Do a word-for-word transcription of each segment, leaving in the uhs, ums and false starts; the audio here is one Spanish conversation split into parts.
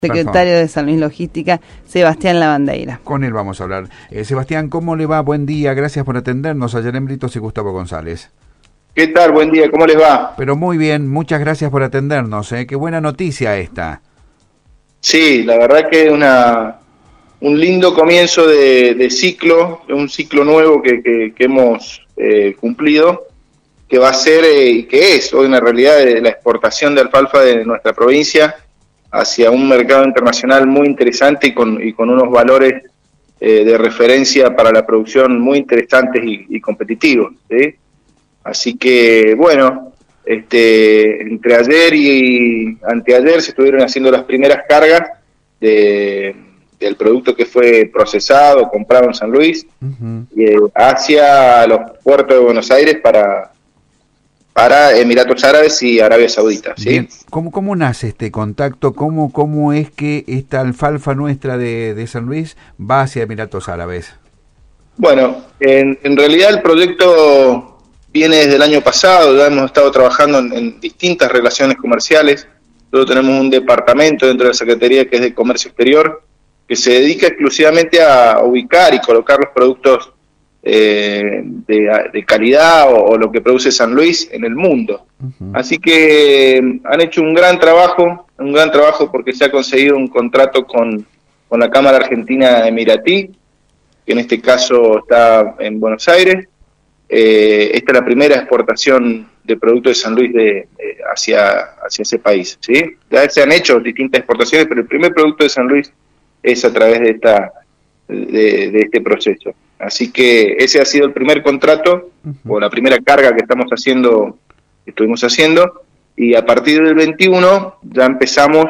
Secretario de San Luis Logística, Sebastián Lavandeira. Con él vamos a hablar. Eh, Sebastián, ¿cómo le va? Buen día, gracias por atendernos. Ayer en Britos y Gustavo González. ¿Qué tal? Buen día, ¿cómo les va? Pero muy bien, muchas gracias por atendernos. ¿eh? Qué buena noticia esta. Sí, la verdad que es una, un lindo comienzo de, de ciclo, un ciclo nuevo que, que, que hemos eh, cumplido, que va a ser eh, y que es hoy una realidad de la exportación de alfalfa de nuestra provincia hacia un mercado internacional muy interesante y con, y con unos valores eh, de referencia para la producción muy interesantes y, y competitivos, ¿sí? Así que, bueno, este, entre ayer y anteayer se estuvieron haciendo las primeras cargas de, del producto que fue procesado, comprado en San Luis, uh-huh. eh, hacia los puertos de Buenos Aires para... para Emiratos Árabes y Arabia Saudita, ¿sí? Bien. ¿Cómo, cómo nace este contacto? ¿Cómo, cómo es que esta alfalfa nuestra de, de San Luis va hacia Emiratos Árabes? Bueno, en, en realidad el proyecto viene desde el año pasado, ya hemos estado trabajando en, en distintas relaciones comerciales. Nosotros tenemos un departamento dentro de la Secretaría que es de Comercio Exterior, que se dedica exclusivamente a ubicar y colocar los productos Eh, de, de calidad o, o lo que produce San Luis en el mundo. Uh-huh. Así que han hecho un gran trabajo, un gran trabajo porque se ha conseguido un contrato con, con la Cámara Argentina Emiratí, que en este caso está en Buenos Aires. Eh, esta es la primera exportación de productos de San Luis de, de, hacia, hacia ese país, ¿sí? Ya se han hecho distintas exportaciones, pero el primer producto de San Luis es a través de, esta, de, de este proceso. Así que ese ha sido el primer contrato, uh-huh. o la primera carga que estamos haciendo, que estuvimos haciendo, y a partir del veintiuno ya empezamos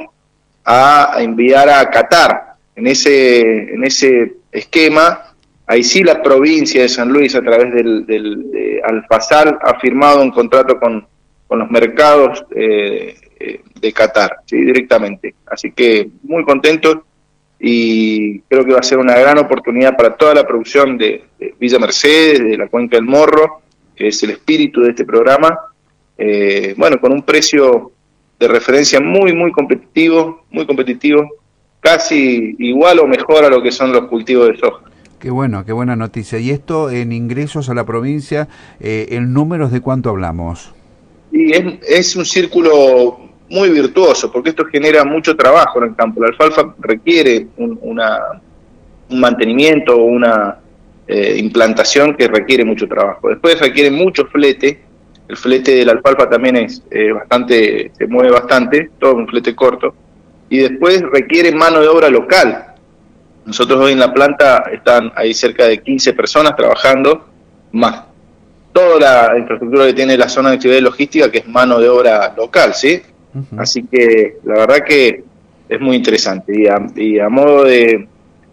a enviar a Qatar. En ese, en ese esquema, ahí sí la provincia de San Luis, a través del, del de Alfasal, ha firmado un contrato con, con los mercados eh, de Qatar, ¿sí? Directamente. Así que muy contentos. Y creo que va a ser una gran oportunidad para toda la producción de, de Villa Mercedes, de la Cuenca del Morro, que es el espíritu de este programa, eh, bueno, con un precio de referencia muy, muy competitivo, muy competitivo, casi igual o mejor a lo que son los cultivos de soja. Qué bueno, qué buena noticia. Y esto en ingresos a la provincia, eh, ¿en números de cuánto hablamos? Y es, es un círculo muy virtuoso, porque esto genera mucho trabajo en el campo. La alfalfa requiere un, una, un mantenimiento, una eh, implantación que requiere mucho trabajo. Después requiere mucho flete. El flete de la alfalfa también es eh, bastante, se mueve bastante, todo un flete corto. Y después requiere mano de obra local. Nosotros hoy en la planta están ahí cerca de quince personas trabajando, más toda la infraestructura que tiene la zona de actividad logística, que es mano de obra local, ¿sí? Uh-huh. Así que la verdad que es muy interesante y a, y a modo de,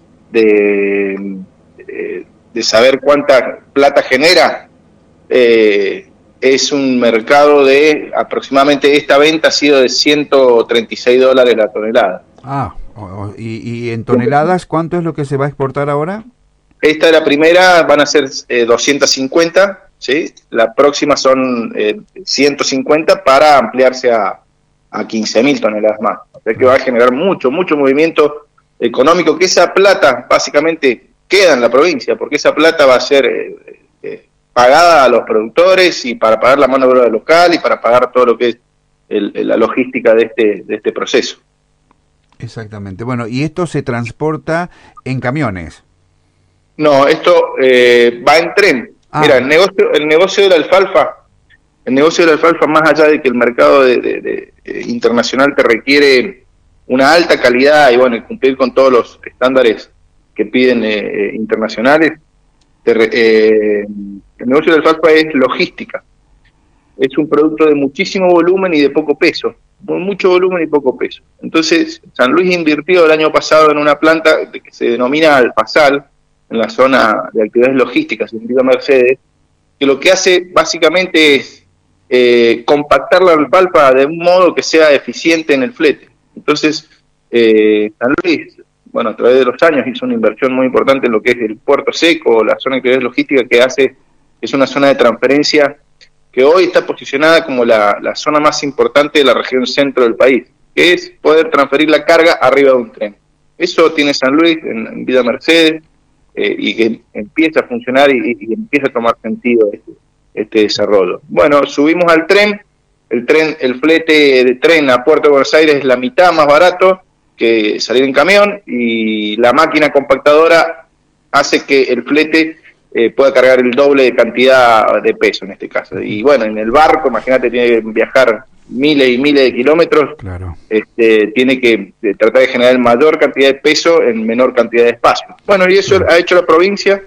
de, de saber cuánta plata genera, eh, es un mercado de aproximadamente, esta venta ha sido de ciento treinta y seis dólares la tonelada. Ah, y, y en toneladas, ¿cuánto es lo que se va a exportar ahora? Esta es la primera, van a ser eh, doscientas cincuenta, ¿sí? La próxima son eh, ciento cincuenta para ampliarse a a quince mil toneladas más. O sea que va a generar mucho, mucho movimiento económico, que esa plata básicamente queda en la provincia, porque esa plata va a ser eh, eh, pagada a los productores y para pagar la mano de obra local y para pagar todo lo que es el, la logística de este, de este proceso. Exactamente. Bueno, ¿y esto se transporta en camiones? No, esto eh, va en tren. Ah. Mira, el negocio, el negocio de la alfalfa, el negocio de la alfalfa, más allá de que el mercado de, de, de, de internacional te requiere una alta calidad y bueno, y cumplir con todos los estándares que piden eh, internacionales, te, eh, el negocio de la alfalfa es logística. Es un producto de muchísimo volumen y de poco peso. Mucho volumen y poco peso. Entonces, San Luis invirtió el año pasado en una planta que se denomina Alfasal, en la zona de actividades logísticas, en Villa Mercedes, que lo que hace básicamente es Eh, compactar la alfalfa de un modo que sea eficiente en el flete. Entonces, eh, San Luis, bueno, a través de los años hizo una inversión muy importante en lo que es el puerto seco, la zona de actividades logísticas que hace, es una zona de transferencia que hoy está posicionada como la, la zona más importante de la región centro del país, que es poder transferir la carga arriba de un tren. Eso tiene San Luis en, en Villa Mercedes, eh, y que empieza a funcionar y, y empieza a tomar sentido este, este desarrollo. Bueno, subimos al tren, el tren, el flete de tren a Puerto de Buenos Aires es la mitad más barato que salir en camión, y la máquina compactadora hace que el flete eh, pueda cargar el doble de cantidad de peso en este caso. Y bueno, en el barco, imagínate, tiene que viajar miles y miles de kilómetros, claro. este, tiene que eh, tratar de generar mayor cantidad de peso en menor cantidad de espacio. Bueno, y eso claro. ha hecho la provincia,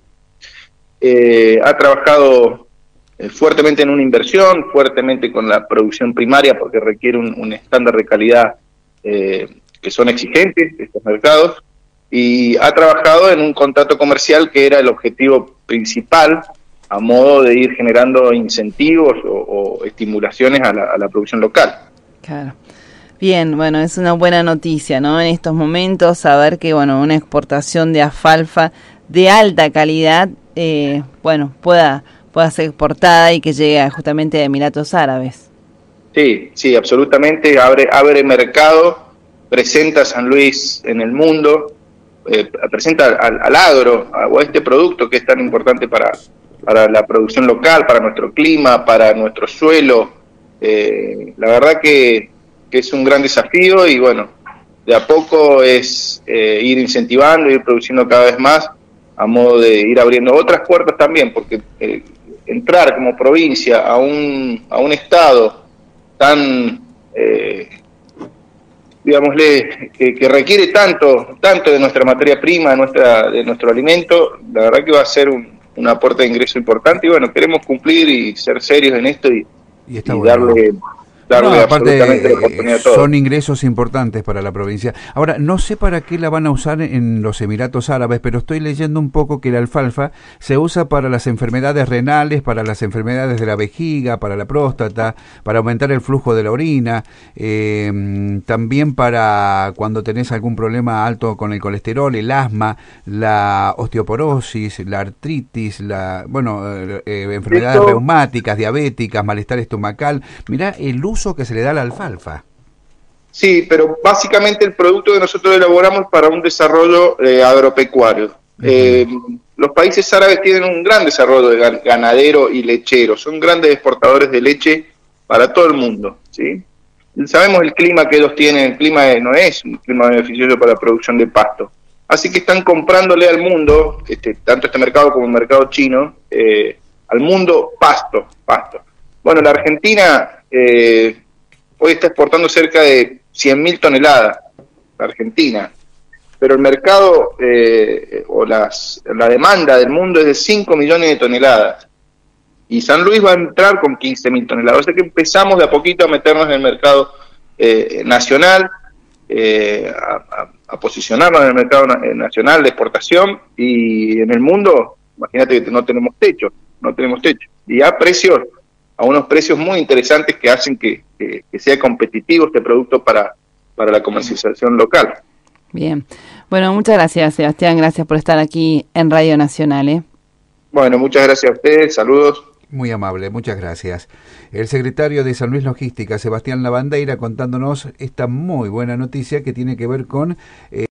eh, ha trabajado eh, fuertemente en una inversión, fuertemente con la producción primaria, porque requiere un, un estándar de calidad eh, que son exigentes estos mercados, y ha trabajado en un contrato comercial que era el objetivo principal, a modo de ir generando incentivos o, o estimulaciones a la, a la producción local. Claro. Bien, bueno, es una buena noticia, ¿no? En estos momentos, saber que, bueno, una exportación de alfalfa de alta calidad, eh, bueno, pueda, pueda ser exportada y que llegue justamente a Emiratos Árabes. Sí, sí, absolutamente. Abre, abre mercado, presenta a San Luis en el mundo, eh, presenta al, al agro, a, o a este producto que es tan importante para... para la producción local, para nuestro clima, para nuestro suelo. Eh, la verdad que, que es un gran desafío, y bueno, de a poco es eh, ir incentivando, ir produciendo cada vez más, a modo de ir abriendo otras puertas también, porque eh, entrar como provincia a un, a un estado tan, eh, digámosle, que, que requiere tanto, tanto de nuestra materia prima, de, nuestra, de nuestro alimento, la verdad que va a ser un una aporte de ingreso importante, y bueno, queremos cumplir y ser serios en esto y, y, está y bueno. darle, darle no, aparte, absolutamente la oportunidad a todos. Son ingresos importantes para la provincia. Ahora, no sé para qué la van a usar en los Emiratos Árabes, pero estoy leyendo un poco que la alfalfa se usa para las enfermedades renales, para las enfermedades de la vejiga, para la próstata, para aumentar el flujo de la orina, eh, también para cuando tenés algún problema alto con el colesterol, el asma, la osteoporosis, la artritis, la bueno, eh, enfermedades Esto... reumáticas, diabéticas, malestar estomacal. Mirá el uso que se le da a la alfalfa. Sí, pero básicamente el producto que nosotros elaboramos para un desarrollo eh, agropecuario. Uh-huh. Eh, los países árabes tienen un gran desarrollo de ganadero y lechero, son grandes exportadores de leche para todo el mundo, ¿sí? Sabemos el clima que ellos tienen, el clima no es un clima beneficioso para la producción de pasto, así que están comprándole al mundo, este, tanto este mercado como el mercado chino, eh, al mundo pasto, pasto. Bueno, la Argentina eh, hoy está exportando cerca de cien mil toneladas, la Argentina, pero el mercado eh, o las, la demanda del mundo es de cinco millones de toneladas, y San Luis va a entrar con quince mil toneladas, o sea que empezamos de a poquito a meternos en el mercado eh, nacional, eh, a, a, a posicionarnos en el mercado na nacional de exportación, y en el mundo, imagínate que no tenemos techo, no tenemos techo, y a precios, a unos precios muy interesantes que hacen que, que, que sea competitivo este producto para, para la comercialización local. Bien. Bueno, muchas gracias, Sebastián. Gracias por estar aquí en Radio Nacional. ¿eh? Bueno, muchas gracias a ustedes. Saludos. Muy amable, muchas gracias. El secretario de San Luis Logística, Sebastián Lavandeira, contándonos esta muy buena noticia que tiene que ver con... Eh,